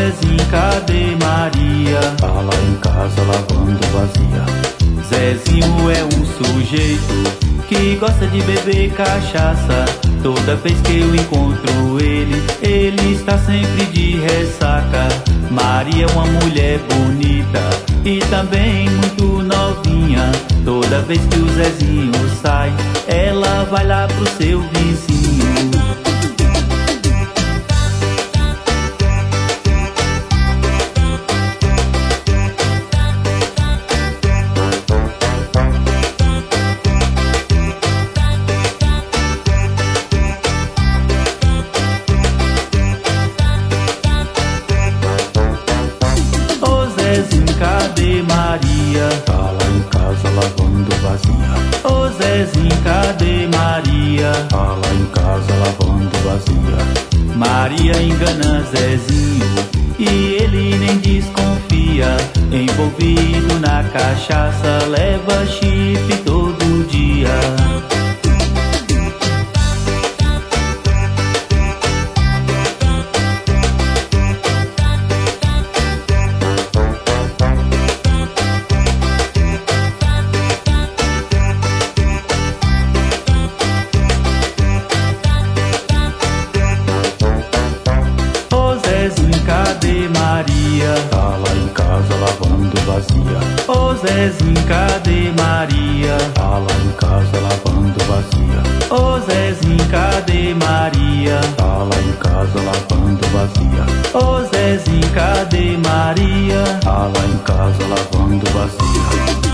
Zezinho, cadê Maria? Tá lá em casa lavando vazia. Zezinho é um sujeito que gosta de beber cachaça. Toda vez que eu encontro ele está sempre de ressaca. Maria é uma mulher bonita e também muito novinha. Toda vez que o Zezinho sai, ela vai lá pro seu vizinho. Cadê Maria? Tá lá em casa lavando vazia. Ô Zezinho, cadê Maria? Tá lá em casa lavando vazia. Maria engana Zezinho e ele nem desconfia. Envolvido na cachaça, leva chifre todo dia. Cadê Maria? Tá lá em casa lavando vazia. Ô Zezinho, cadê Maria? Tá lá em casa lavando vazia. Ô Zezinho, cadê Maria? Tá lá em casa lavando vazia. Ô Zezinho, cadê Maria? Tá lá em casa lavando vazia.